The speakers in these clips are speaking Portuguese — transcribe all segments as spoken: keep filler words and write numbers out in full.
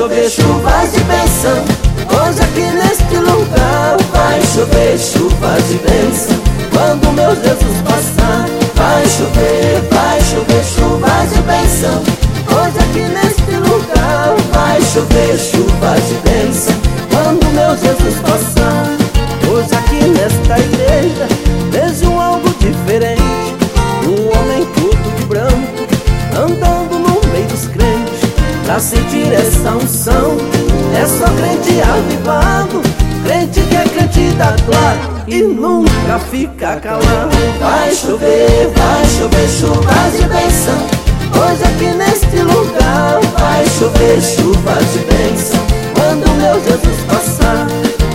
chover chuvas de bênção. Hoje aqui neste lugar vai chover chuvas de bênção. Quando meu Jesus passar, vai chover, vai chover chuvas de bênção. Hoje aqui neste lugar vai chover chuvas de bênção. Quando meu Jesus passar. Hoje aqui nesta igreja vejo algo diferente. Um homem todo de branco andando no meio dos crentes. Pra sentir essa unção é só crente avivado, crente que é crente da glória e nunca fica calado. Vai chover, vai chover chuvas de bênção. Hoje aqui neste lugar vai chover chuvas de bênção. Quando meu Jesus passar.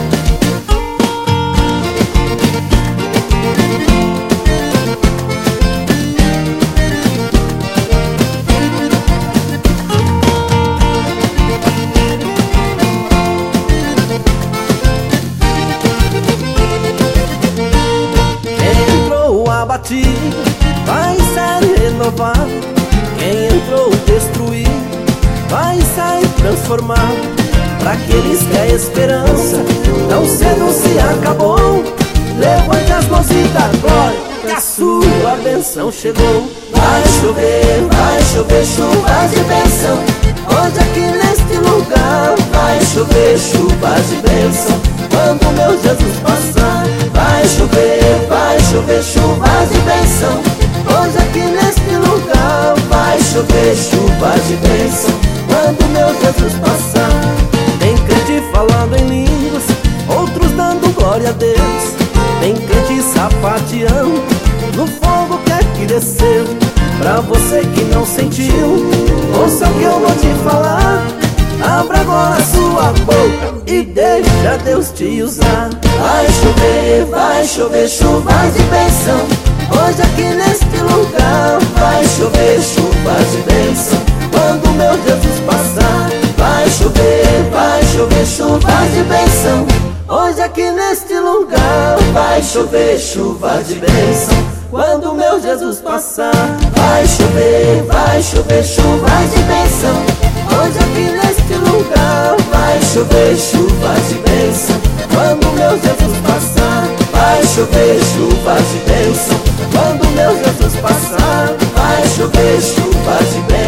Abatido vai ser renovado. Quem entrou destruído vai sair transformado. Pra aqueles que a esperança tão cedo se acabou, levante as mãos e dá glória, que a sua bênção chegou. Vai chover, vai chover chuvas de bênção. Hoje aqui neste lugar vai chover chuvas de bênção. Quando meu Jesus passar, vai chover, vai chover chuvas de bênção. Hoje aqui neste lugar vai chover chuvas de bênção. Quando meu Jesus passar. Tem crente falando em línguas, outros dando glória a Deus. Tem crente sapateando no fogo que aqui desceu. Pra você que não sentiu, ouça o que eu vou te falar. Abra agora a sua boca e deixa Deus te usar. Vai chover, vai chover chuvas de bênção. Hoje aqui neste lugar vai chover chuvas de bênção. Quando meu Jesus passar, vai chover, vai chover chuvas de bênção. Hoje aqui neste lugar vai chover chuvas de bênção. Quando meu Jesus passar, vai chover, vai chover chuvas de bênção. Hoje aqui neste lugar vai chover chuvas de bênção. Quando meu Jesus passar, vai chover chuvas de bênção. Quando meu Jesus passar, vai chover chuvas de bênção.